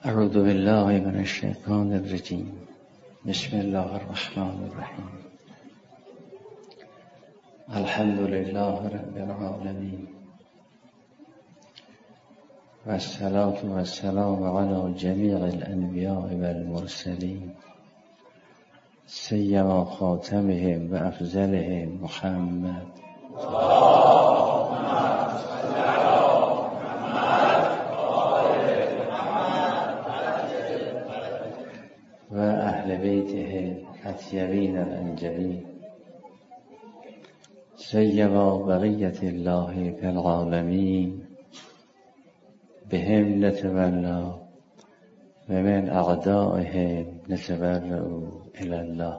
اعوذ بالله من الشیطان الرجیم. بسم الله الرحمن الرحیم. الحمد لله رب العالمین و الصلاة و السلام علی جمیع الانبیاء و المرسلین سیما خاتمهم و افضلهم محمد و اهل بیته اطیبین الانجبین سیما بقیت الله فی العالمین بهم نتولا و من اعدائهم نتبرأ الی الله.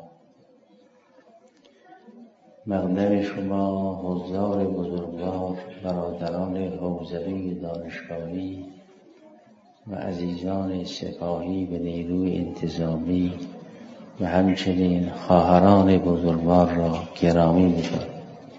مقدم شما حضار بزرگوار، برادران حوزوی دانشگاهی و عزیزان سپاهی به نیروی انتظامی و همچنین خواهران بزرگوار را گرامی می‌دارم.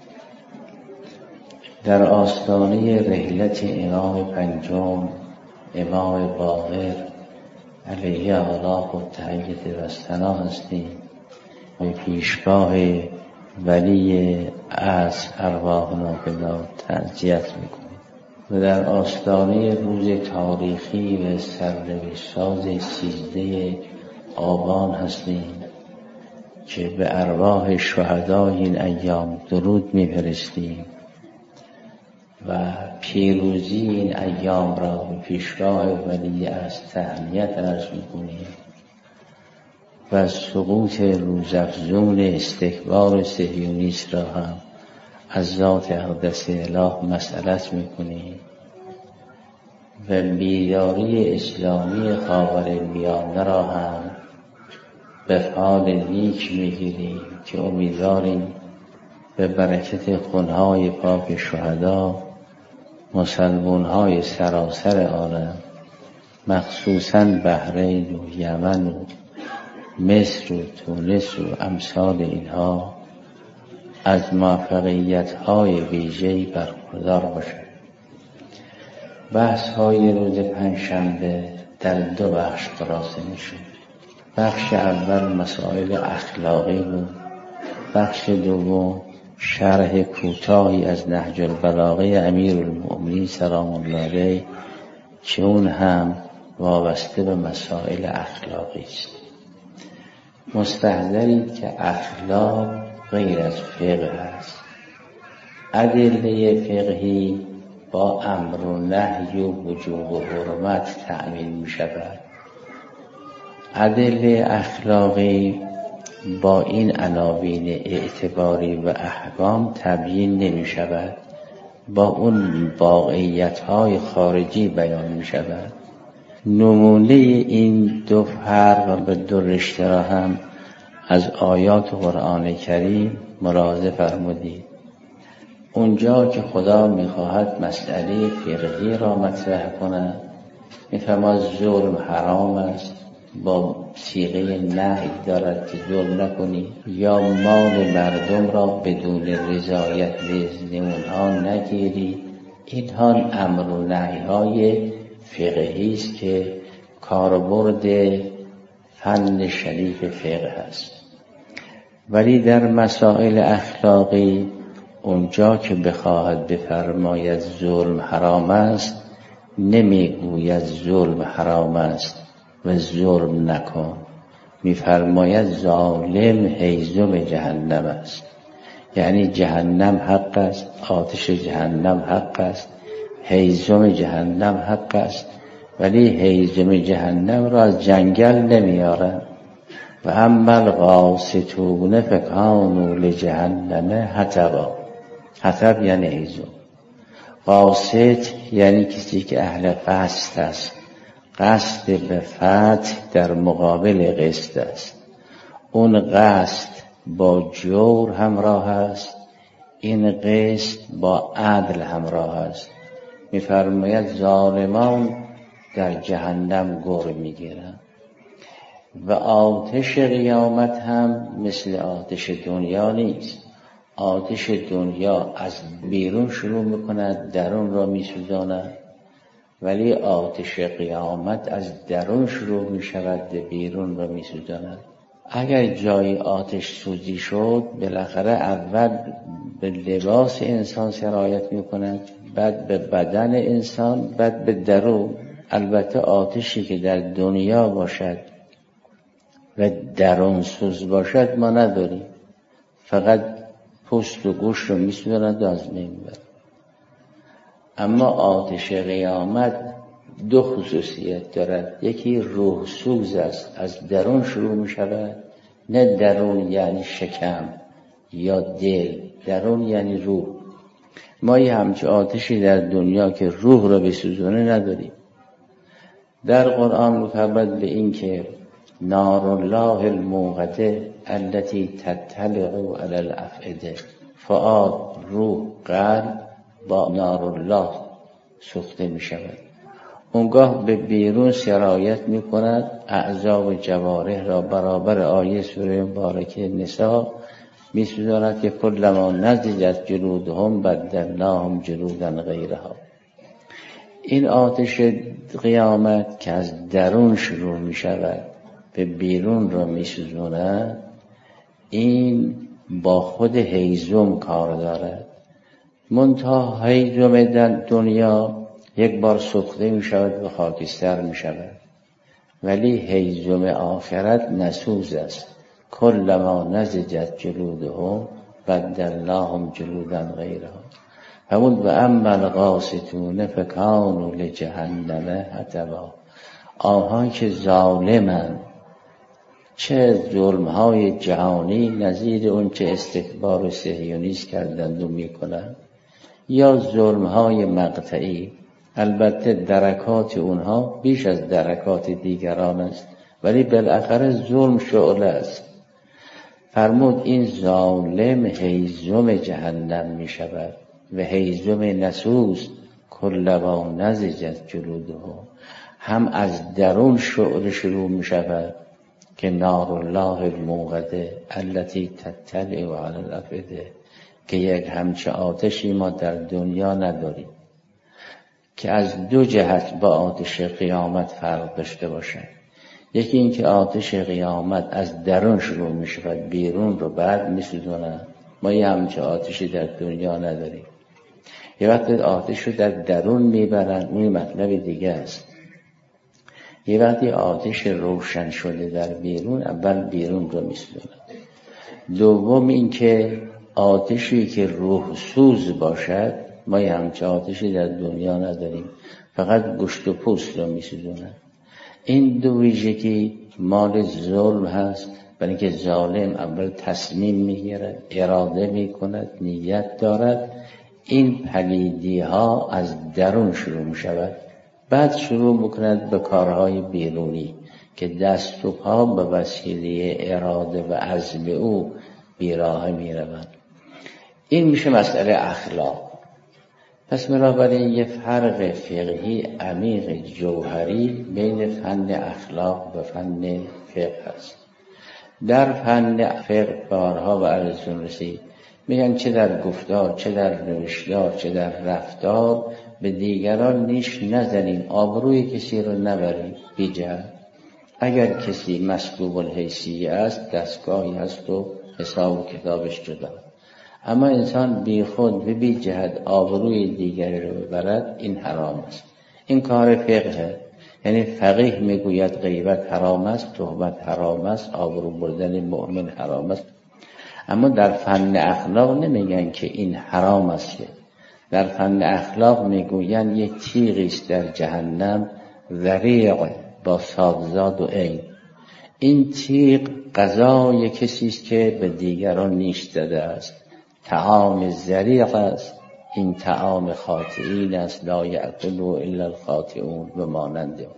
در آستانه رحلت امام پنجم، امام باقر علیه آلاء و تحیت و ثنا هستیم. به پیشگاه ولی از ارواح ناپدار تعزیت میکنیم و در آستانه روز تاریخی و سرنوشت ساز 13 آبان هستیم که به ارواح شهدای این ایام درود میفرستیم و پیروزی این ایام را به پیشگاه ولی از تهنیت عرض میکنیم و سقوط روزافزون استکبار صهیونیست را هم از ذات اقدس اله مسئلت میکنیم و بیداری اسلامی خاورمیانه را هم به فال نیک میگیریم که امیدواریم به برکت خونهای پاک شهدا مسلمانهای سراسر عالم، مخصوصاً بحرین و یمن و مصر و تونس و امثال اینها از موفقیت‌های ویژه‌ای برخوردار باشد. بحث‌های روز پنجشنبه در 2 بخش خلاصه می‌شد. بخش اول مسائل اخلاقی بود. بخش دوم شرح کوتاهی از نهج البلاغه امیرالمؤمنین سلام الله علیه که اون هم وابسته به مسائل اخلاقی است. مستحضرید که اخلاق غیر از فقه است. ادله فقهی با امر و نهی و وجوب و حرمت تأمین می شود. ادله اخلاقی با این عناوین اعتباری و احکام تبیین نمی شود، با اون واقعیت های خارجی بیان می شود. نمونه این 2 فرق و 2 رشته را هم از آیات قرآن کریم ملاحظه فرمودید. اونجا که خدا میخواهد مسئله فقهی را مطرح کند، میفرماید ظلم حرام است، با صیغه نهی دارد که ظلم نکنی یا مال مردم را بدون رضایت و اذن اونها نگیری. اینها امر و نهی های فقهی است که کاربرد فن شریف فقه است. ولی در مسائل اخلاقی اونجا که بخواهد بفرماید ظلم حرام است، نمیگوید ظلم حرام است و ظلم نکن، میفرماید ظالم هیزم جهنم است. یعنی جهنم حق است، آتش جهنم حق است، هیزم جهنم حق است، ولی هیزم جهنم را از جنگل نمیارن. و اما القاسطون فکانوا لجهنم حطبا. حطب یعنی هیزم. قاسط یعنی کسی که اهل قصد است. قصد به فتح در مقابل قسط است. اون قصد با جور همراه است، این قسط با عدل همراه است. میفرماید ظالمان در جهنم گر میگیرن و آتش قیامت هم مثل آتش دنیا نیست. آتش دنیا از بیرون شروع میکند، درون را میسوزاند ولی آتش قیامت از درون شروع می شود به بیرون را می سوزاند. اگر جای آتش سوزی شد بالاخره اول به لباس انسان سرایت می کند، بعد به بدن انسان، بعد به درون. البته آتشی که در دنیا باشد و درون سوز باشد ما نداریم، فقط پوست و گوشت رو می سوزاند و از بین میبرد. اما آتش قیامت دو خصوصیت دارد. یکی روح سوز است، از درون شروع می شود. نه درون یعنی شکم یا دل، درون یعنی روح. ما یه همچه آتشی در دنیا که روح را بسوزونه نداریم. در قرآن می‌فرماید به این که نار الله الموقده التي تطلع علی الافئده، فؤاد، روح، قلب با نار الله سوخته می شود. اونگاه به بیرون سرایت می کند، اعضا و جوارح را برابر آیه سوره مبارکه نساء می سوزاند که کلما نضجت جلودهم بدلناهم جلودا غیرها. این آتش قیامت که از درون شروع می شود به بیرون را می سوزاند، این با خود هیزم کار دارد. منتها هیزم در دنیا یک بار سوخته می شود و خاکستر می شود، ولی هیزم آخرت نسوز است. کلما نضجت جلودهم بدلناهم جلودا غیرها. همون و اما القاسطون فکانوا لجهنم حطبا. آنها که ظالمند، چه ظلمهای جهانی نظیر اون چه استکبار و صهیونیست کردند و میکنند، یا ظلمهای مقطعی. البته درکات اونها بیش از درکات دیگران است، ولی بالاخره ظلم شعله است. فرمود این ظالم هیزم جهنم می شود و هیزم نسوز کلما نضجت جلودهم، هم از درون شعله شروع می شود که نار الله الموقده التي تطلع علی الافئده، که یک همچه آتشی ما در دنیا نداریم که از دو جهت با آتش قیامت فرق داشته باشد. یکی این که آتش قیامت از درون شروع می شود، بیرون رو بعد می سوزاند. ما یه همچه آتشی در دنیا نداریم. یه وقت آتش رو در درون می برند، اون مطلب دیگه است. یه وقتی آتش روشن شده در بیرون، اول بیرون رو می سوزاند. دوم این که آتشی که روح سوز باشد، ما یه همچه آتشی در دنیا نداریم، فقط گوشت و پوست رو می سوزاند. این دو ویژگی مال ظلم هست، برای اینکه ظالم اول تصمیم میگیرد، اراده میکند، نیت دارد. این پلیدی ها از درون شروع می شود، بعد شروع میکند به کارهای بیرونی که دست و پا به وسیله اراده و عزم او بیراه میروند. این میشه مسئله اخلاق. پس بنابراین یه فرق فقهی عمیق جوهری بین فن اخلاق و فن فقه هست. در فن فقه بارها و عرضون رسید میگن چه در گفتار، چه در نوشتار، چه در رفتار به دیگران نیش نزنیم، آبروی کسی رو نبریم بی جهت. اگر کسی مسلوب الحیثیه است، دستگاهی هست و حساب و کتابش جدا. اما انسان بی خود و بی جهت آبروی دیگری رو ببرد، این حرام است. این کار فقه، یعنی فقیه میگوید غیبت حرام است، تهمت حرام است، آبرو بردن مؤمن حرام است. اما در فن اخلاق نمیگن که این حرام است. در فن اخلاق میگوین یک تیغی است در جهنم، ذریع با صادزاد و عین. این تیغ غذای کسی است که به دیگران نیش زده است، طعام ذریع است. این طعام خاطئین است، لا یأکله الا الخاطئون و مانند اون.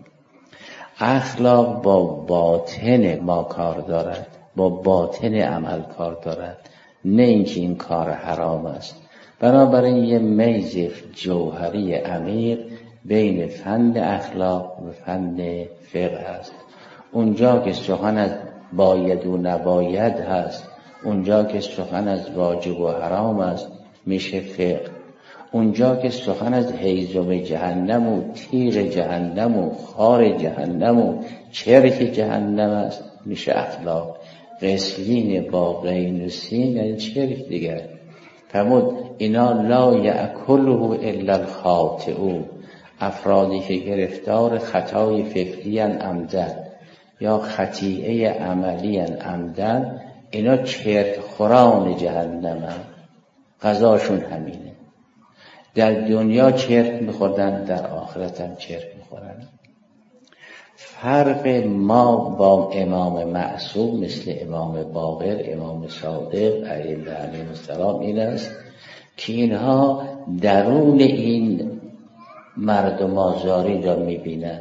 اخلاق با باطن ما کار دارد، با باطن عمل کار دارد، نه اینکه این کار حرام است. بنابراین یه میز جوهری عمیق بین فن اخلاق و فن فقه است. اونجا که سخن از باید و نباید هست، اونجا که سخن از واجب و حرام است، میشه فقه. اونجا که سخن از هیزم جهنم و تیغ جهنم و خار جهنم و چرک جهنم است میشه اخلاق. قسلین با غین و سین یعنی چرک دیگر. فرمود اینا لا یأکله الا الخاطئون، افرادی که گرفتار خطای فکری عمدن یا خطیئه عملی عمدن، اینا چرک خوران جهنم هم. غذاشون همینه. در دنیا چرک میخوردن، در آخرت هم چرک میخورن. فرق ما با امام معصوم مثل امام باقر، امام صادق علیهم السلام این است که اینها درون این مردم آزاری را میبینن.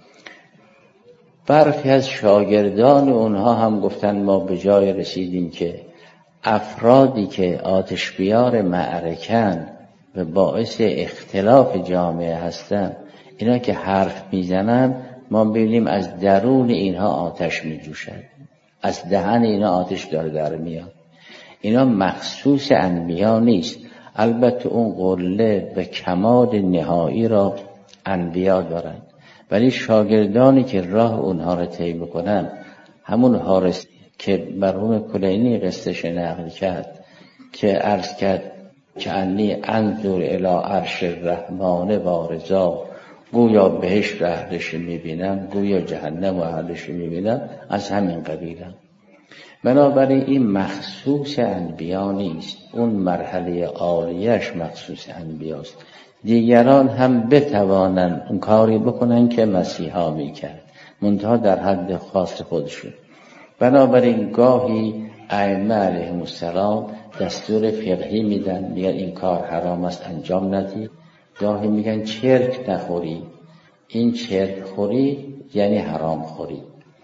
برخی از شاگردان اونها هم گفتن ما به جای رسیدیم که افرادی که آتش بیار معرکن و باعث اختلاف جامعه هستن، اینا که حرف میزنن ما ببینیم از درون اینها آتش میجوشد، از دهن اینا آتش داره در میاد. اینا مخصوص انبیا نیست. البته اون قله و کمال نهایی را انبیا دارن، ولی شاگردانی که راه اونها را طی میکنن، همون حارس که مرحوم کلینی قصهش نقل کرد که عرض کرد که انی انظر الی عرش الرحمن بارزا، گویا بهشت اهلش میبینم، گویا جهنم و اهلش میبینم، از همین قبیلم. بنابراین این مخصوص انبیا نیست، اون مرحله عالیش مخصوص انبیاست. دیگران هم بتوانند اون کاری بکنن که مسیحا میکرد، منتها در حد خاص خودشون. بنابراین گاهی ائمه علیهم السلام دستور فقهی میدن، میگن این کار حرام است انجام ندید. گاهی میگن چرک نخوری، این چرک خوری یعنی حرام خوری.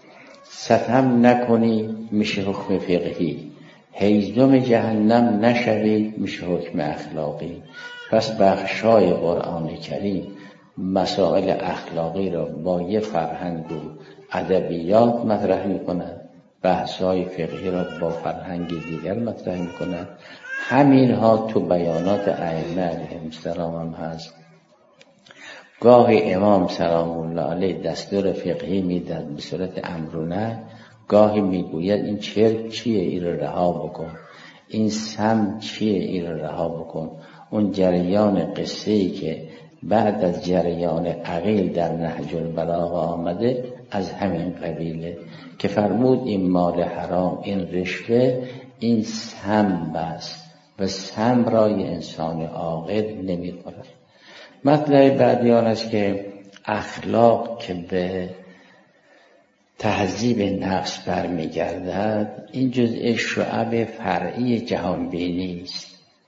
ستم نکنی میشه حکم فقهی، هیزم جهنم نشوید میشه حکم اخلاقی. پس بخشای قرآن کریم مسائل اخلاقی را با یه فرهنگ و ادبیات مطرح میکنن، بحثای فقهی را با فرهنگ دیگر مطرح میکنن. همین ها تو بیانات ائمه علیهم السلام هم هست. گاهی امام سلام الله علیه دستور فقهی میداد به صورت امر و نهی، گاهی میگوید این چرک چیه این رو رها بکن، این سم چیه این رو رها بکن. اون جریان قصه‌ای که بعد از جریان عقیل در نهج البلاغه آمده از همین قبیله که فرمود این مال حرام، این رشوه، این سم است و سم رای انسان عاقل نمیخورد. مطلب بعدی آن است که اخلاق که به تهذیب نفس برمیگردد، این جزء شعب فرعی جهانبینی است.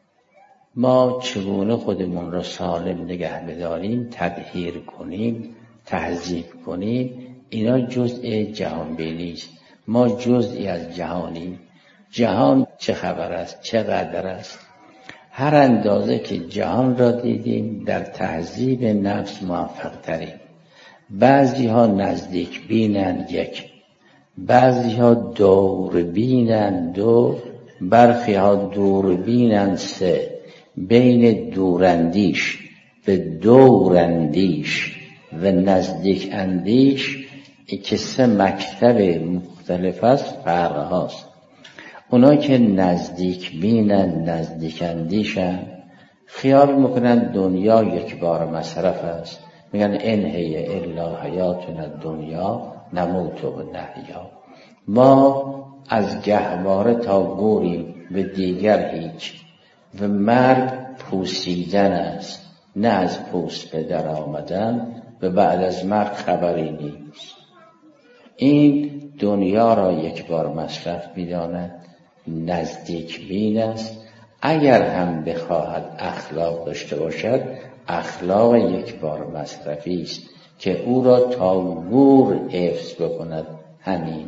ما چگونه خودمون را سالم نگه بداریم، تطهیر کنیم، تهذیب کنیم، اینا جزء جهانبینی است. ما جزئی از جهانیم. جهان چه خبر است، چقدر است. هر اندازه که جهان را دیدیم در تهذیب نفس موفق تریم. بعضی ها نزدیک بینند یک، بعضی ها دور بینند دو، برخی ها دور بینند سه. بین دوراندیش به دوراندیش و نزدیک اندیش که سه مکتب مختلف است فرق هاست. اونا که نزدیک بینن، نزدیک اندیشن، خیال میکنن دنیا یک بار مصرف است. میگن ان هی الا حیاتنا الدنیا نموت و نحیا. ما از گهواره تا گوریم و دیگر هیچ، و مرگ پوسیدن است، نه از پوست به در آمدن، و بعد از مرگ خبری نیست. این دنیا را یک بار مصرف می‌داند، نزدیک بین است. اگر هم بخواهد اخلاق داشته باشد، اخلاق یک بار مصرفی است که او را تا گور حفظ بکند. همین.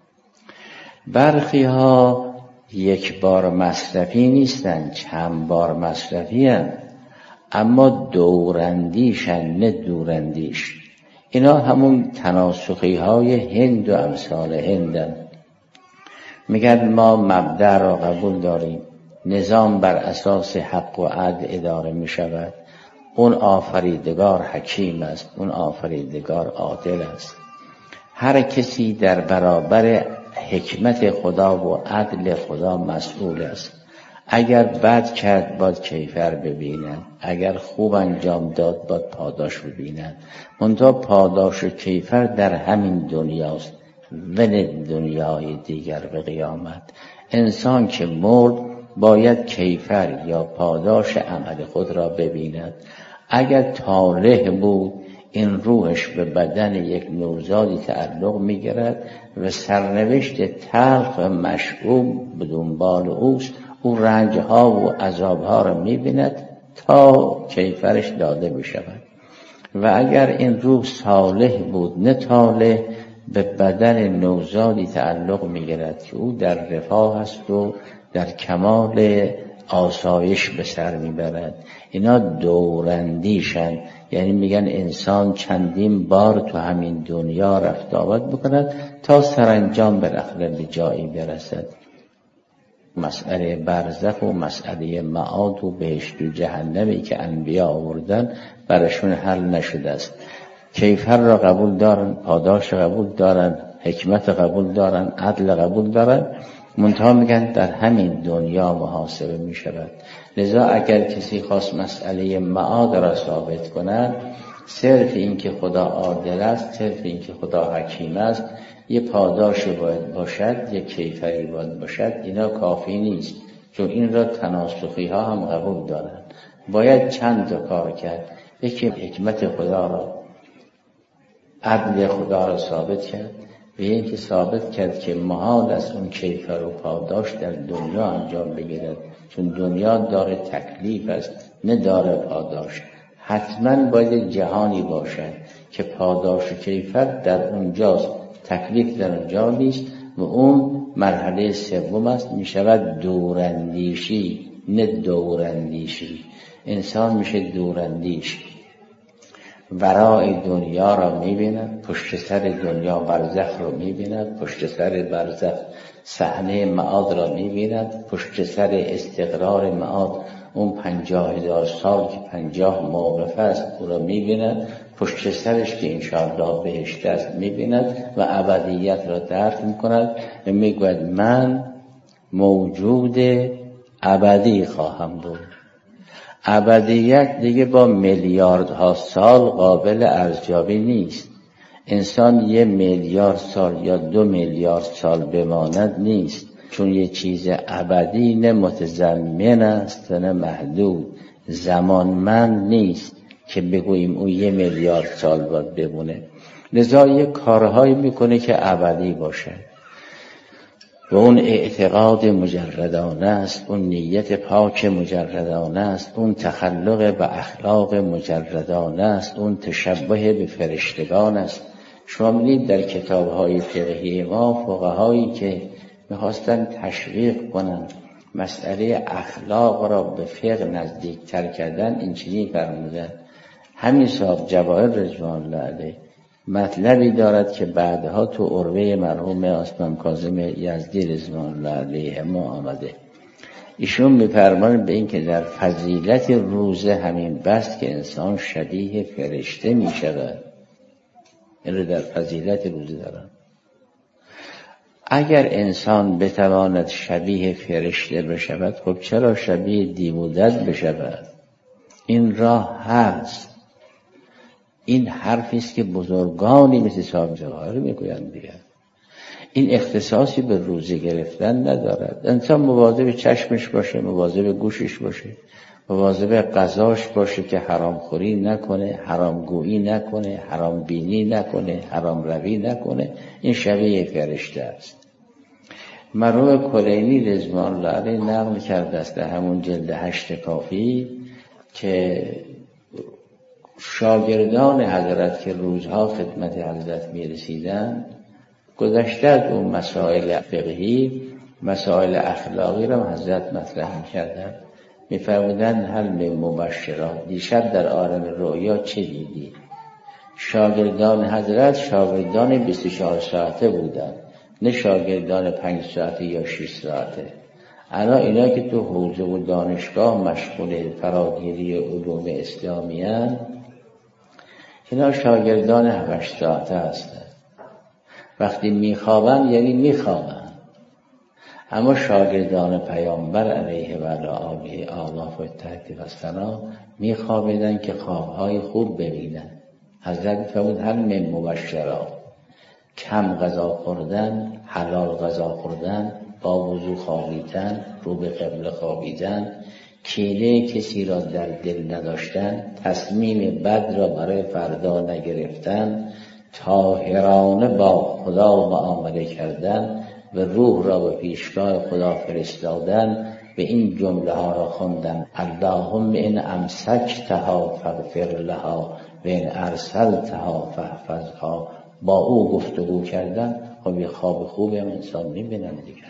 برخی ها یک بار مصرفی نیستند، چند بار مصرفی هستند، اما دورندیشن نه دوراندیش. اینا همون تناسخی های هند و امثال هندن. میگن ما مبدأ را قبول داریم، نظام بر اساس حق و عدل اداره می شود. اون آفریدگار حکیم است، اون آفریدگار عادل است. هر کسی در برابر حکمت خدا و عدل خدا مسئول است. اگر بد کرد باید کیفر ببینند، اگر خوب انجام داد باید پاداش ببینند. منتها پاداش و کیفر در همین دنیاست، ول دنیای دیگر به قیامت. انسان که مرد باید کیفر یا پاداش عمل خود را ببیند. اگر طالح بود این روحش به بدن یک نوزادی تعلق می‌گیرد و سرنوشت تلخ و مشؤوم به دنبال اوست. او رنجها و عذابها را می‌بیند تا کیفرش داده بشود. و اگر این روح صالح بود نه طالح، به بدن نوزادی تعلق می‌گیرد که او در رفاه است و در کمال آسایش به سر میبرد. اینا دورندیشن، یعنی میگن انسان چندین بار تو همین دنیا رفت آمد بکند تا سرانجام بالاخره به جایی برسد. مسئله برزخ و مسئله معاد و بهشت و جهنمی که انبیا آوردن برشون حل نشده است. کیفر را قبول دارن، پاداش قبول دارن، حکمت قبول دارن، عدل قبول دارن، منتها میگن در همین دنیا محاسبه می شود. لذا اگر کسی خواست مسئله معاد را ثابت کند، صرف این که خدا عادل است، صرف این که خدا حکیم است، یه پاداش باید باشد، یه کیفری باید باشد، اینا کافی نیست. چون این را تناسخی ها هم قبول دارند. باید چند تا کار کرد. یکی حکمت خدا را، عدل خدا را ثابت کرد، و این که ثابت کرد که محال است اون کیفر و پاداش در دنیا انجام بگیرد، چون دنیا داره تکلیف است نه داره پاداش. حتما باید جهانی باشد که پاداش و کیفر در اونجاست، تکلیف در اونجا نیست، و اون مرحله سوم است، می شود دوراندیشی نه دوراندیشی. انسان میشه دوراندیش، ورای دنیا را می‌بیند، پشت سر دنیا برزخ را می‌بیند، پشت سر برزخ صحنه معاد را می‌بیند، پشت سر استقرار معاد اون 50,000 سال که 50 موقف است او را می‌بیند، پشت سرش که انشاءالله بهشت است می‌بیند و ابدیت را درک می‌کند و می‌گوید من موجود ابدی خواهم بود. ابدیت دیگه با میلیاردها سال قابل ارزیابی نیست. انسان 1 میلیارد سال یا 2 میلیارد سال بماند نیست، چون یه چیز ابدی نه متضمن است نه محدود، زمانمند نیست که بگوییم او 1 میلیارد سال باید بمونه. لذا یه کارهایی میکنه که ابدی باشه و اون اعتقاد مجردانه است، اون نیت پاک مجردانه است، اون تخلق به اخلاق مجردانه است، اون تشبه به فرشتگان است. شما می‌بینید در کتاب‌های فقهی ما فقهایی که می‌خواستن تشویق کنن مسئله اخلاق را به فقه نزدیکتر کردن، این چنین فرمودن. همین صاحب جواهر رضوان الله علیه مطلبی دارد که بعدها تو عروه مرحوم اسمم کاظم یزدی رضوان الله علیه ما آمده. ایشون می‌فرمایند به این که در فضیلت روزه همین بس که انسان شبیه فرشته می‌شود. این در فضیلت روزه دارن. اگر انسان بتواند شبیه فرشته بشود، خب چرا شبیه دیوودد بشود؟ این راه هست. این حرفی است که بزرگانی مثل صاحب جواهر میگویند دیگر. این اختصاصی به روزه گرفتن ندارد. انسان مواظب چشمش باشه، مواظب گوشش باشه، مواظب غذاش باشه که حرام خوری نکنه، حرام گویی نکنه، حرام بینی نکنه، حرام روی نکنه. این شبیه فرشته است. مرحوم کلینی رضوان الله علیه نقل کرده است در همون جلد 8 کافی که شاگردان حضرت که روزها خدمت حضرت می رسیدن، گذشته از اون مسائل فقهی، مسائل اخلاقی را حضرت مطرح می کردن. می فرمودن هل من مبشرات، دیشب در عالم رؤیا چه دیدی؟ شاگردان حضرت شاگردان 24 ساعته بودن، نه شاگردان 5 ساعته یا 6 ساعته. الان اینا که تو حوزه و دانشگاه مشغول فراگیری علوم اسلامی هستند، اینا شاگردان 8 ساعته هستند. وقتی میخوابن یعنی میخوابن. اما شاگردان پیامبر علیه و آله آلاف و تحقیق السلام میخوابیدن که خوابهای خوب ببینن. حضرت فرمود هل من مبشرات، کم غذا خوردن، حلال غذا خوردن، با وضو خوابیدن، رو به قبله خوابیدن، کینه کسی را در دل نداشتن، تصمیم بد را برای فردا نگرفتن، طاهرانه با خدا معامله کردن و روح را به پیشگاه خدا فرستادن، به این جمله ها را خواندن: اللهم ان امسکتها فاغفر لها و ان ارسلتها فاحفظها. با او گفتگو کردن. خب یه خواب خوبی هم انسان میبینن دیگه.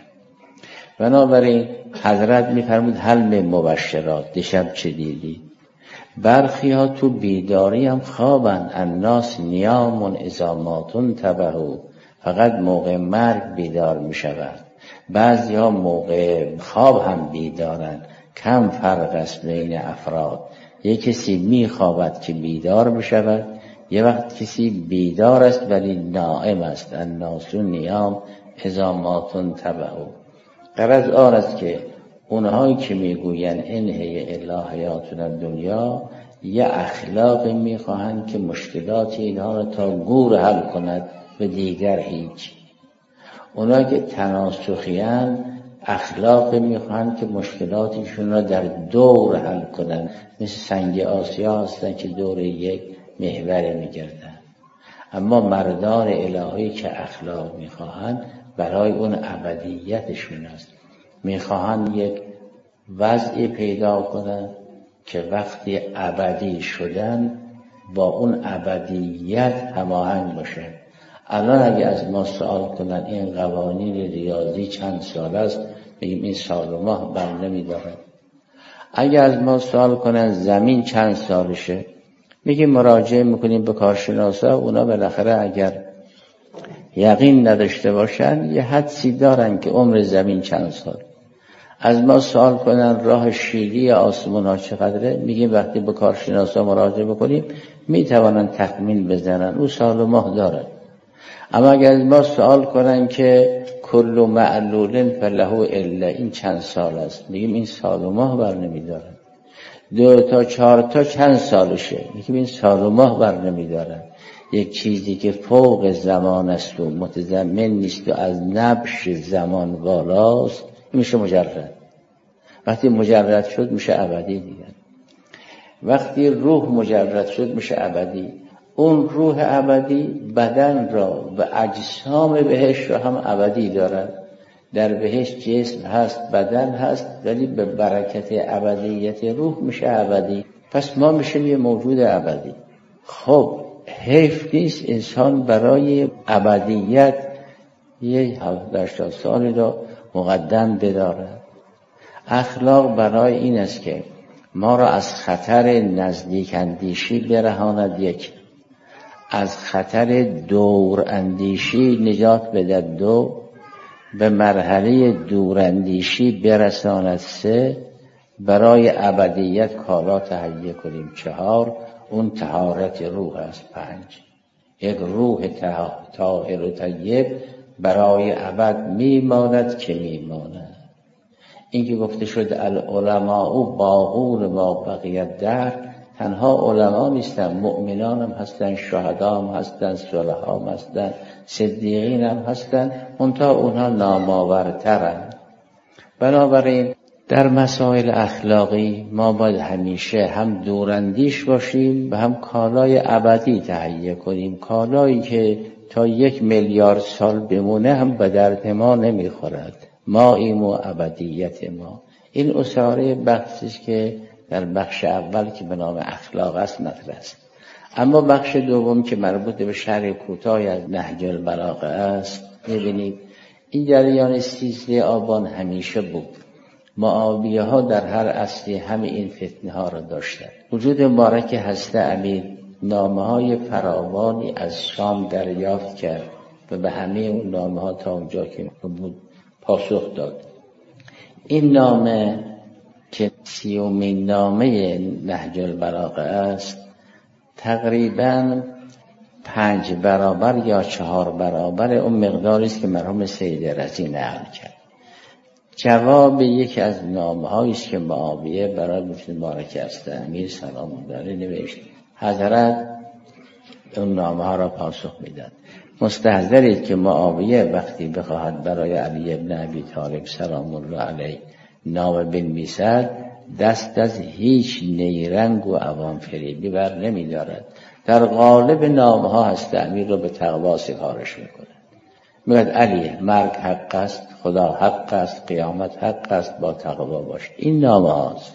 بنابراین حضرت میفرمود هل من مبشرات، دیشب چه دیدی؟ برخی ها تو بیداری هم خوابن. الناس نیام اذا ما تنتبهوا، فقط موقع مرگ بیدار میشود. بعضی ها موقع خواب هم بیدارن. کم فرق است بین افراد. یک کسی میخوابد که بیدار بشود، یه وقت کسی بیدار است ولی نائم است. الناس نیام اذا ما تنتبهوا. غرض آن است که اونهایی که میگوین انهی الا حیاتنا دنیا، یه اخلاقی میخواهند که مشکلات اینها را تا گور حل کند و دیگر هیچ. اونهایی که تناسخیان اخلاقی میخواهند که مشکلاتشون را در دور حل کنند، مثل سنگ آسیا هستند که دور یک محور میگردن. اما مردان الهی که اخلاق میخواهند برای اون ابدیتشون است. میخواهند یک وضعی پیدا کنند که وقتی ابدی شدن با اون ابدیت هماهنگ باشه. الان اگه از ما سوال کنن این قوانین ریاضی چند سال است، بگیم این سال و ماه بر نمیدارد. اگه از ما سوال کنن زمین چند سالشه، میگیم مراجعه میکنیم به کارشناسا. اونا بالاخره اگر یقین نداشته باشن یه حدسی دارن که عمر زمین چند سال. از ما سوال کنن راه شیری آسمون ها چقدره، میگیم وقتی به کارشناسا مراجعه بکنیم میتوانن تخمین بزنن، او سال و ماه دارن. اما اگر از ما سوال کنن که کل معلول فله الا، این چند سال است، میگیم این سال و ماه بر نمیدارن. 2 تا 4 تا چند سالشه، میگیم این سال و ماه بر نمیدارن. یک چیزی که فوق زمان است و متضمن نیست و از نبش زمان والاست، میشه مجرد. وقتی مجرد شد میشه ابدی دیگه. وقتی روح مجرد شد میشه ابدی. اون روح ابدی بدن را و اجسام بهشت را هم ابدی دارد. در بهشت جسم هست، بدن هست، ولی به برکت ابدیت روح میشه ابدی. پس ما میشیم یه موجود ابدی. خب حیف نیست انسان برای ابدیت یه 70 سالی را مقدم بدارد. اخلاق برای این است که ما را از خطر نزدیک اندیشی برهاند، یک، از خطر دور اندیشی نجات بدهد، 2، به مرحله دور اندیشی برساند، 3، برای ابدیت کالا تهیه کنیم، 4، اون طهارت روح است، 5، یک روح طاهر و طیب برای ابد میماند که میماند. این که گفته شد العلماء باقون ما بقیت در، تنها علما نیستن، مؤمنان هم هستن، شهدا هم هستن، صالحا هم هستن، صدیقین هم هستن، منتها اونها نامآورترن. بنابراین در مسائل اخلاقی ما باید همیشه هم دوراندیش باشیم و هم کالای ابدی تهیه کنیم. کالایی که تا 1 میلیارد سال بمونه هم به درد ما نمیخورد. ما ایم و ابدیت ما. این اساره بحثی که در بخش اول که به نام اخلاق است مطرح است. اما بخش دوم که مربوط به شرح کوتاه از نهج البلاغه است، ببینید این جریان 13 آبان همیشه بود. معاویه ها در هر عصری همه این فتنه ها را داشتند. وجود مبارک حضرت امیر نامه های فراوانی از شام دریافت کرد و به همه اون نامه ها تا اونجا که بود پاسخ داد. این نامه که 30مین نامه نهج البلاغه است تقریباً 5 برابر یا 4 برابر اون مقداری است که مرحوم سید رضی نقل کرد. جواب یکی از نامه‌هایی است که معاویه برای مفتی مبارک است امیر سلام الله علیه نوشت، حضرت اون نامه‌ها را پاسخ میداد. مستحضرید که معاویه وقتی بخواهد برای علی ابن ابی طالب سلام الله علیه نامه بنویسد دست از هیچ نیرنگ و عوام فریبی بر نمی‌دارد. در غالب نامه‌ها هست امیر رو به تقوا سفارش می‌کند. میگه علی مرگ حق است، خدا حق است، قیامت حق است، با تقوا باش. این نامه هاست.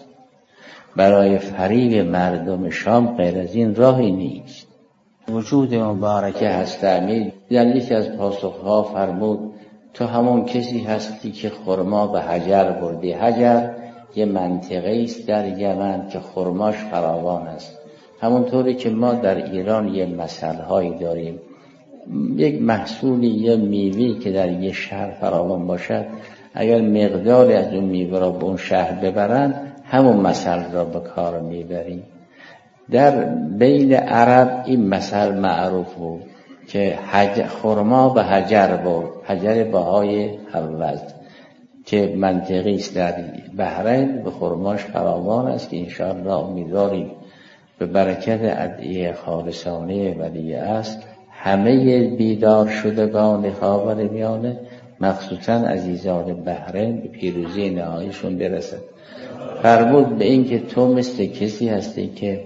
برای فریب مردم شام غیر از این راهی نیست. وجود مبارکه هست امیر در یکی از پاسخها فرمود تو همون کسی هستی که خرما به حجر بردی. حجر یه منطقه است در یمن که خرماش فراوان است. همونطوری که ما در ایران یه مسئلهایی داریم، یک محصولی یه میوهی که در یه شهر فراوان باشد اگر مقداری از اون میوه را به اون شهر ببرن همون مثل را به کار میبریم. در بین عرب این مثل معروف بود که خرما به حجر برد، حجر بهای حوض که منطقی است در بحرین به خرماش فراوان است که انشاءالله امیدواریم به برکت ادعیه خالصانه ولی است همه بیدار شدگان خاورمیانه مخصوصا عزیزان بحرین به پیروزی نهاییشون برسد. فرمود به این که تو مثل کسی هستی که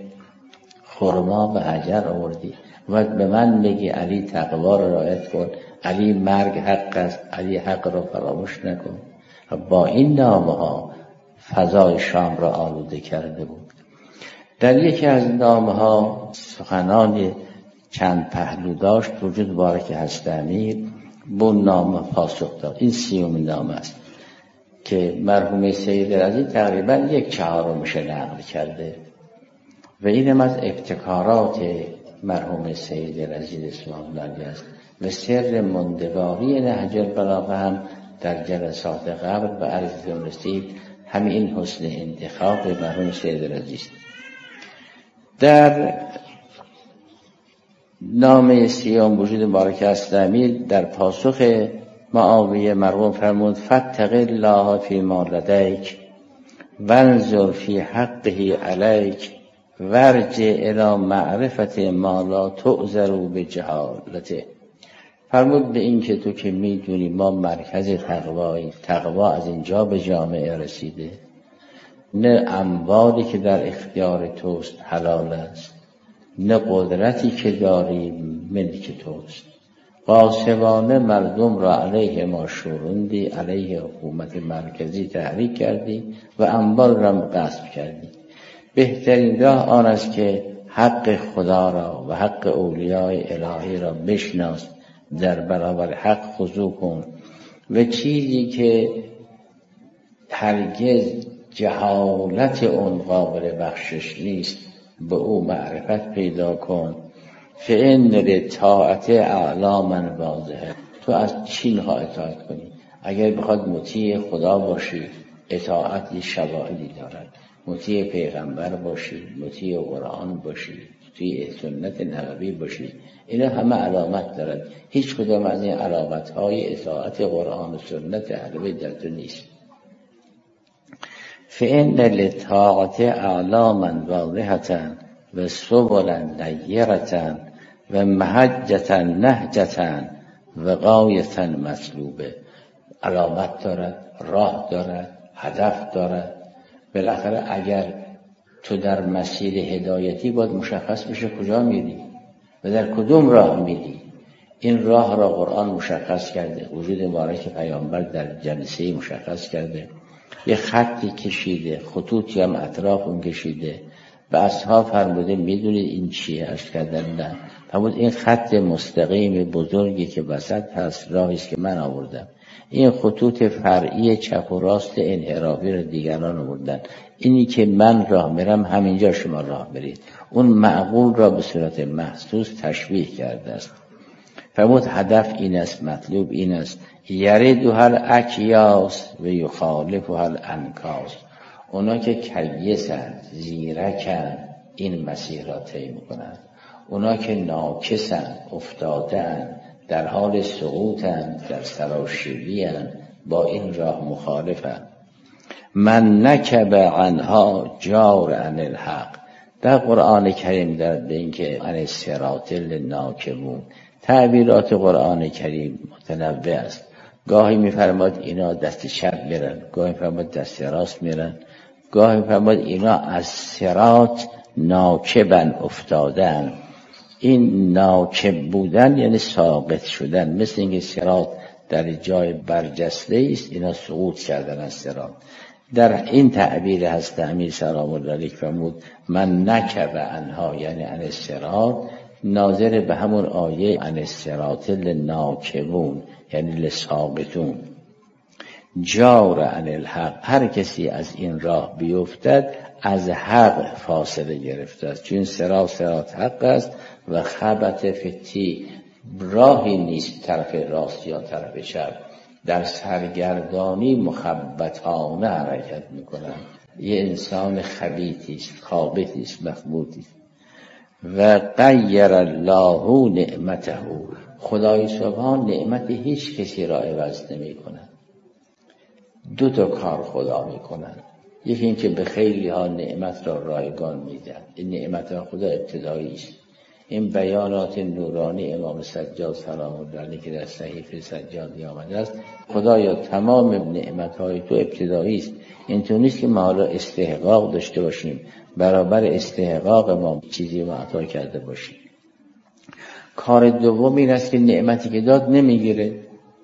خرما به حجر آوردی و به من بگی علی تقوا را رعایت کن، علی مرگ حق است، علی حق را فراموش نکن. با این نامه ها فضای شام را آلوده کرده بود. در یکی از نامه ها سخنان چند پهلو داشت. وجود مبارک هست امیر به نامه پاسخ داد. این 30مین نامه است که مرحوم سید رضی تقریبا 1/4 نقل کرده و اینم از ابتکارات مرحوم سید رضی اسلام الله علیه است و سر ماندگاری نهج البلاغه هم در جلسات قبل به عرضتون رسید. همین این حسن انتخاب مرحوم سید رضی است. در نامه 30 وجود مبارک است امیر در پاسخ معاویه مرحوم فرمود فاتق الله فیما لدیک وانظر فی حقه علیک ورجع الی معرفت ما لا تعذر بجهالته. فرمود به این که تو که میدونی ما مرکز تقوایی، تقوا از اینجا به جامعه رسیده، نه اموالی که در اختیار توست حلال است، نه قدرتی که داری ملک توست. غاصبانه مردم را علیه ما شوروندی، علیه حکومت مرکزی تحریک کردی و اموال را غصب کردی. بهترین راه آن است که حق خدا را و حق اولیای الهی را بشناس، در برابر حق خضوع کن و چیزی که هرگز جهالت اون قابل بخشش نیست به او معرفت پیدا کن. فإن للطاعة اعلاما واضحه. تو از چی ها اطاعت کنی؟ اگر بخواد مطیع خدا باشی اطاعتی شواهدی دارد، مطیع پیغمبر باشی، مطیع قرآن باشی، مطیع سنت نبوی باشی، اینا همه علامت دارد. هیچ کدام از این علامت های اطاعت قرآن و سنت اهل بیت در تو نیست. فإن للطاعة اعلاما واضحة و سبلا نیرة و محجة نهجة و غایة مطلوبه. علامت دارد، راه دارد، هدف دارد. بالاخره اگر تو در مسیر هدایتی باید مشخص بشه کجا میری و در کدوم راه میری. این راه را قرآن مشخص کرده، وجود مبارک پیامبر در جلسه مشخص کرده، یه خطی کشیده، خطوطی هم اطراف اون کشیده. به اصحاب فرموده میدونید این چیه؟ عرض کردن نه. فرمود این خط مستقیم بزرگی که وسط هست راهی است که من آوردم. این خطوط فرعی چپ و راست انحرافی را دیگران آوردن. اینی که من راه میرم همینجا شما راه برید. اون معقول را به صورت محسوس تشبیه کرده است. فرمود هدف این است، مطلوب این است. یریدها الاکیاس و یخالفها الانکاس. اونا که کیسند، زیرکند، این مسیر را طی میکنند. اونا که ناکسند، افتاده‌اند، در حال سقوطند، در سراشیبی‌اند، با این راه مخالفند. من نکب عنها جار عن الحق. در قرآن کریم در این که عن الصراط للناکبون، تعبیرات قرآن کریم متنوع است. گاهی می‌فرماد اینا دست چپ میرن، گاهی می‌فرماد دست راست میرن، گاهی می‌فرماد اینا از صراط ناکبن، افتادن. این ناکب بودن یعنی ساقط شدن، مثل اینکه صراط در جای برجسته است، اینا سقوط کردن از صراط. در این تعبیر هست امیر سلام الله علیه فرمود من نکب عنها، یعنی عن الصراط، ناظر به همون آیه عن الصراط للناکبون، یعنی لساقطون. جار عن الحق، هر کسی از این راه بیفتد از حق فاصله گرفته است، چون صراط حق است و خبط فتی، راهی نیست طرف راست یا طرف چپ، در سرگردانی مخبطانه حرکت میکنن. یه انسان خبیثی است، خابطی است، مخبوطی است. و غیر الله نعمته، خدای سبحان نعمت هیچ کسی را عوض نمی کنن. دو تا کار خدا می کنن. یکی این که به خیلی ها نعمت را رایگان میدن، این نعمت خدا ابتدایی است. این بیانات نورانی امام سجاد سلام الله علیه که در صحیفه سجادی آمده است، خدایا تمام نعمت‌های تو ابتدایی است، اینطور نیست که ما حالا استحقاق داشته باشیم برابر استحقاق ما چیزی ما عطا کرده باشیم. کار دوم این است که نعمتی که داد نمیگیره.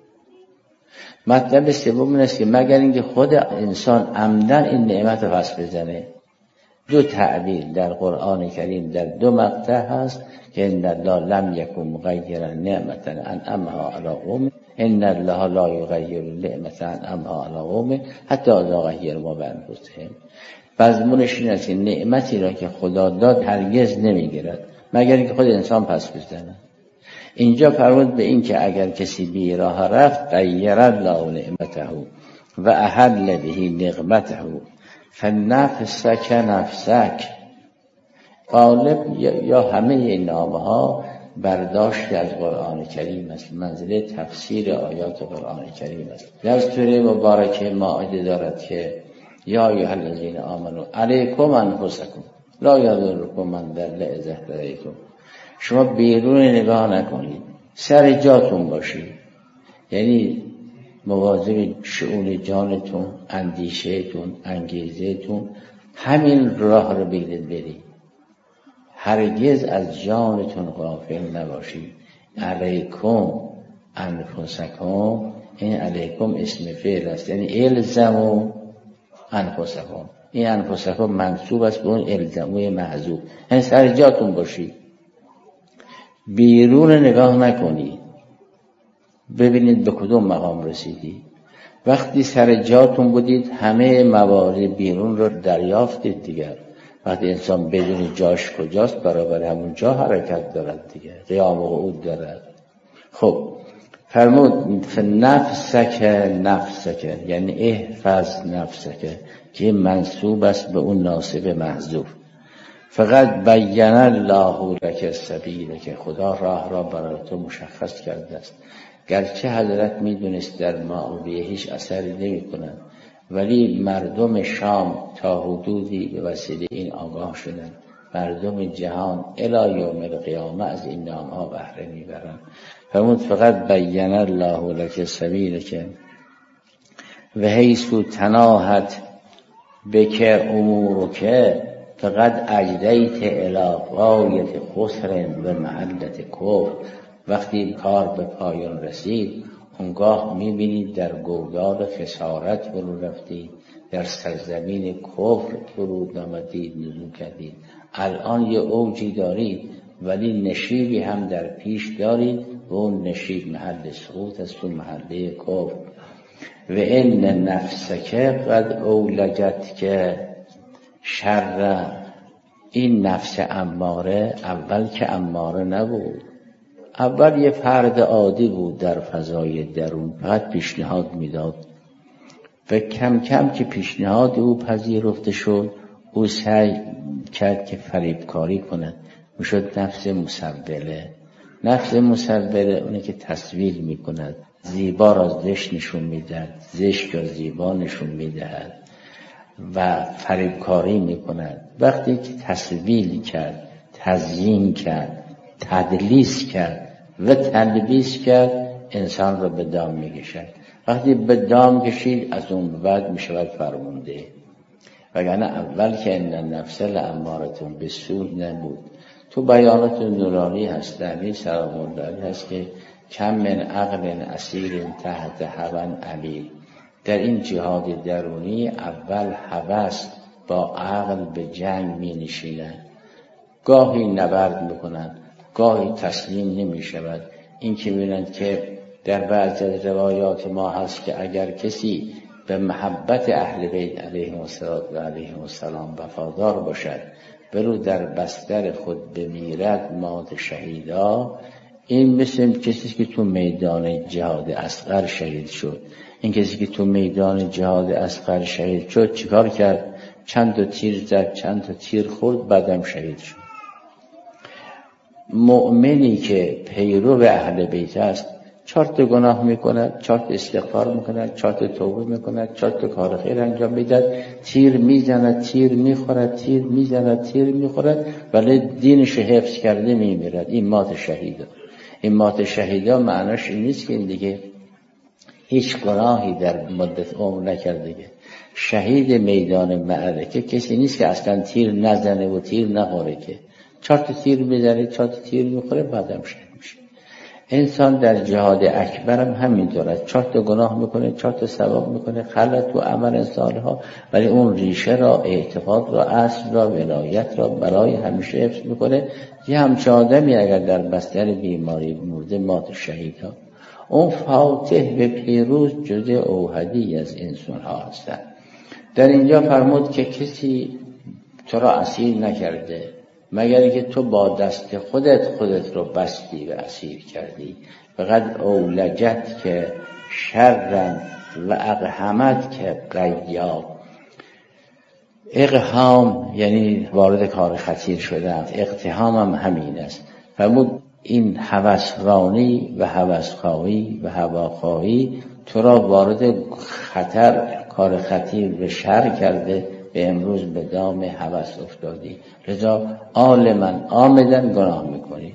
مطلب سوم این است که مگر اینکه خود انسان عمدن این نعمت رو پس بزنه. دو تعبیر در قرآن کریم در دو مقطع هست که ان الله لم یکن مغیرا نعمتا انعمها علی قوم، ان الله لا یغیر نعمتا انعمها علی قوم حتی اذا غیروا ما بانفسهم. مضمونش این است که نعمتی را که خدا داد هرگز نمیگیرد مگر اینکه خود انسان پس بزنه. اینجا فرمود به این که اگر کسی بی راه رفت غیر الله نعمته و احل به نقمته فنفسک نفسک. غالب یا همه این نامه ها برداشت از قرآن کریم است، منزله تفسیر آیات قرآن کریم است. در سوره مبارکه مائده دارد که یا ایها الذین آمنوا علیکم انفسکم لا یضرکم من ضل اذا اهتدیتم. شما بیرون نگاه نکنید، سر جاتون باشید، یعنی مواظب شؤون جانتون، اندیشهتون، انگیزهتون، همین راه رو بگیرید برید. هرگز از جانتون غافل نباشید. علیکم انفسکم، این علیکم اسم فعل است، یعنی الزموا انفسکم. این انفسکم منصوب است به اون الزموی محذوف، یعنی سر جاتون باشید، بیرون نگاه نکنید، ببینید به کدوم مقام رسیدید. وقتی سر جاتون بودید همه موارد بیرون رو دریافتید دیگر. وقتی انسان بدون جاش کجاست برابر همون جا حرکت دارد دیگر، قیام و قعود دارد. خب فرمود نفسک نفسک، یعنی احفظ نفسک، که منصوب است به اون ناصب محذوف. فقط بیان الله لک السبیل، که خدا راه را برای تو مشخص کرده است. گرچه حضرت میدونست در معاویه هیچ اثری نمی کنند، ولی مردم شام تا حدودی به وسیله این آگاه شدند. مردم جهان الی یوم القیامه از این نام‌ها بهره میبرند. فرمود فقط بیان الله لک السبیل، که و حیث تناهت بک امورک فقط اجریت الی غایت خسر و محلت کفر. وقتی کار به پایان رسید اونگاه میبینید در گودال خسارت فرو رفتید، در سرزمین کفر فرود آمدید، نزول کردید. الان یه اوجی دارید ولی نشیبی هم در پیش دارید و اون نشیب محل سقوط است و محله کفر. و ان نفسک قد اولجت که شر، این نفس اماره اول که اماره نبود، اول یه فرد عادی بود در فضای درون، فقط پیشنهاد میداد و کم کم که پیشنهاد او پذیرفته شد، او سعی کرد که فریبکاری کند، میشد نفس مسوله. نفس مسوله اونه که تصویر میکند، زیبا را زشت نشون میدهد، زشت را زیبا نشون میدهد و فریبکاری میکند. وقتی که تصویر کرد، تزیین کرد، تدلیس کرد و تلبیس کرد، انسان را به دام میکشد. وقتی به دام کشید، از اون بعد میشود فرمانده. وگرنه اول که ان النفس لامارة بالسوء نبود. تو بیانات نورانی هست، نبی سلام الله علیه هست که کم من عقل اسیر تحت هوی علیل. در این جهاد درونی اول هوس با عقل به جنگ می نشینند، گاهی نبرد میکنند، گاهی تسلیم نمی شود. این که می‌بینند که در بعضی از روایات ما هست که اگر کسی به محبت اهل بیت علیهم السلام وفادار باشد، ولو در بستر خود بمیرد مات شهیدا، این مثل کسی که تو میدان جهاد اصغر شهید شد. این کسی که تو میدان جهاد اصغر شهید شد چیکار کرد؟ چند تا تیر زد، چند تا تیر خورد، بعدم شهید شد. مؤمنی که پیرو اهل بیت است 4 تا گناه میکند، 4 تا استغفار میکند، 4 تا توبه میکند، 4 تا کار خیر انجام میدهد، تیر میزند، تیر میخورد، تیر میزند، تیر میخورد، ولی دینش حفظ کرده میمیرد. این مات شهیدا. این مات شهیدا معناش این نیست که این دیگه هیچ گناهی در مدت عمر نکرده. شهید میدان معرکه کسی نیست که اصلا تیر نزنه و تیر نخوره، که 4 تا تیر میزنه، 4 تا تیر میخوره، بعدم شهید میشه. انسان در جهاد اکبر هم همینطور است. 4 تا گناه میکنه، 4 تا ثواب میکنه، خلط و عمل صالحا، ولی اون ریشه را، اعتقاد را، اصل را، ولایت را برای همیشه حفظ میکنه. یه همچه آدمی اگر در بستر بیماری مرده مات شهیدا. اون فاتح به پیروز جزء اوحدی از انسان ها هستند. در اینجا فرمود که کسی تو را اسیر نکرده مگر اینکه تو با دست خودت رو بستی و اسیر کردی. فقط اولجت که شرن و اقهمت که قیاب. اقهام یعنی وارد کار خطیر شدن، اقتحام هم همین است. فرمود این هوسرانی و هوسخواهی و هواخواهی تو را وارد خطر، کار خطیر و شر کرده، به امروز به دام هوس افتادی، لذا آمدن گناه میکنی.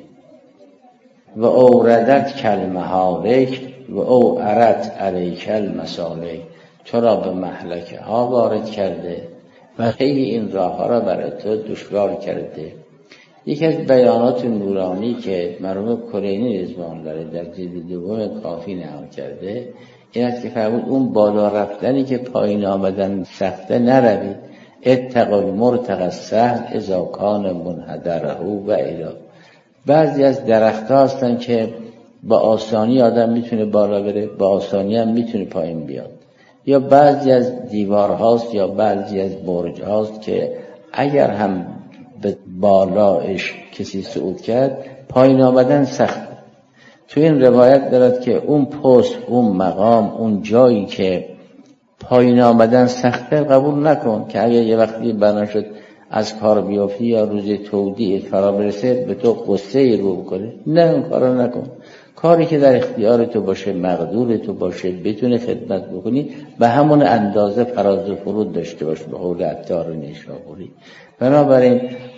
و اوردت کلمهالک و او ارت علیک المسالک، تو را به مهلکه ها وارد کرده و خیلی این راه ها را برای تو دشوار کرده. یکی از بیانات نورانی که مرحوم کلینی رضوان الله در جلد 2 کافی نقل کرده این است که فرمود اون بالا رفتنی که پایین آمدن سخته نروید. اتقوا المرتقى السهل اذا کان منحدره و الی. بعضی از درخت‌ها هستن که با آسانی آدم میتونه بالا بره، با آسانی هم میتونه پایین بیاد. یا بعضی از دیوارهاست یا بعضی از برج‌هاست که اگر هم به بالایش کسی صعود کرد، پایین آمدن سخت. تو این روایت دارد که اون پست، اون مقام، اون جایی که پایین آمدن سخته قبول نکن، که اگر یه وقتی بنا شد از کار بیافتی یا روز تودیع فرا برسه به تو قصه رو کنه. نه، اون کارا نکن. کاری که در اختیار تو باشه، مقدور تو باشه، بتونه خدمت بکنی، به همون اندازه فراز و فرود داشته باش، به قول عطار نیشابوری. بنابراین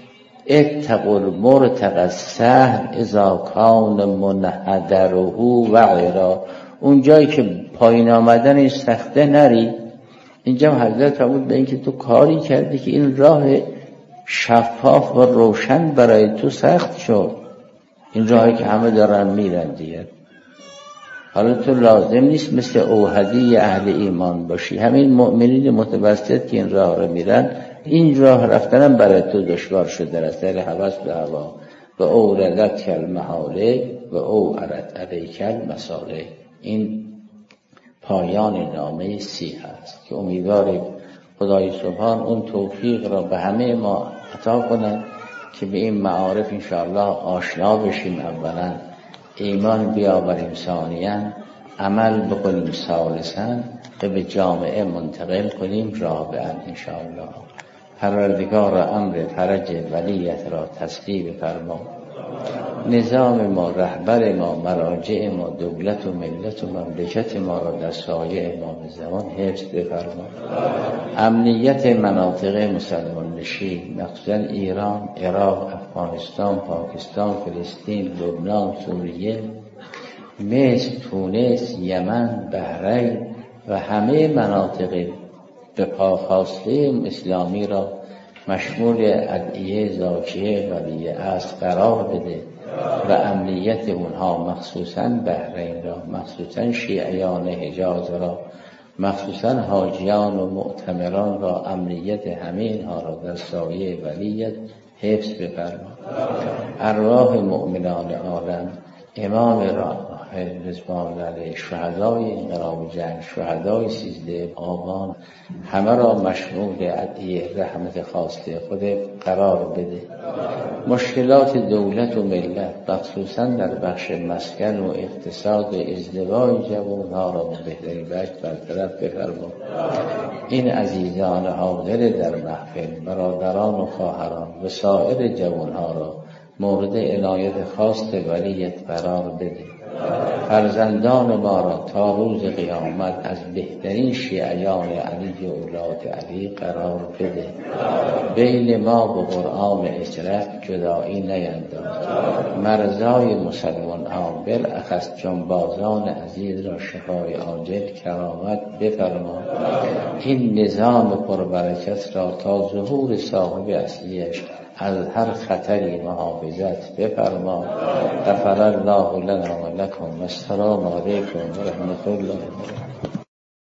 اتقوا المرتقى السهل اذا کان منحدره و غیره. اون جایی که پایین آمدن سخته نری. اینجا حضرت فرمود به این که تو کاری کردی که این راه شفاف و روشن برای تو سخت شد، این راهی که همه دارن میرن دیگه. حالا تو لازم نیست مثل اوحدی اهل ایمان باشی. همین مؤمنین متوسط که این راه رو میرن، این راه رفتنم برای تو دشوار شده در اثر هوس به هوا. و اوردت کالمهاله و او ارت علیک المساله. این پایان نامه 30 هست که امیدواریم خدای سبحان اون توفیق را به همه ما عطا کند که به این معارف انشاءالله آشنا بشیم اولا ایمان بیاوریم ثانیاً، عمل بکنیم ثالثاً، که به جامعه منتقل کنیم رابعاً انشاءالله. پروردگار امر فرج ولیت را تسلیب فرما. نظام ما، رهبر ما، مراجع ما، دولت و ملت و مملکت ما را در سایه امام زمان حفظ بفرما. امنیت مناطق مسلمان نشین، مخصوصا ایران، عراق، افغانستان، پاکستان، فلسطین، لبنان، سوریه، مصر، تونس، یمن، بحرین و همه مناطق به پاخواسته اسلامی را مشمول ادعیه زاکیه ولی اصل قرار بده و امنیت اونها، مخصوصاً بحرین را، مخصوصاً شیعیان حجاز را، مخصوصاً حاجیان و معتمران را، امنیت همه اینها را در سایه ولیت حفظ بفرما. ارواح مؤمنان عالم، امام رضوان الله علیه، شهدای انقلاب جنگ، شهدای 13 آبان، همه را مشمول ادعیه رحمت خواسته خود قرار بده. مشکلات دولت و ملت، مخصوصا در بخش مسکن و اقتصاد و ازدواج جوانها را به بهترین وجه برطرف بفرما. این عزیزان حاضر در محفل، برادران و خواهران و سایر جوانها را مورد عنایت خاص ولیت قرار بده. فرزندان ما را تا روز قیامت از بهترین شیعیان علی و اولاد علی قرار بده. بین ما و قرآن اجرت جدایی نینداز. مرزای مسلمان ها، بالاخص جانبازان عزیز را شفای عاجل کرامت بفرما. این نظام پربرکت را تا ظهور صاحب اصلیش از هر خطری محافظت بفرما. غفر الله لنا و لکم و السلام علیکم و رحمت الله.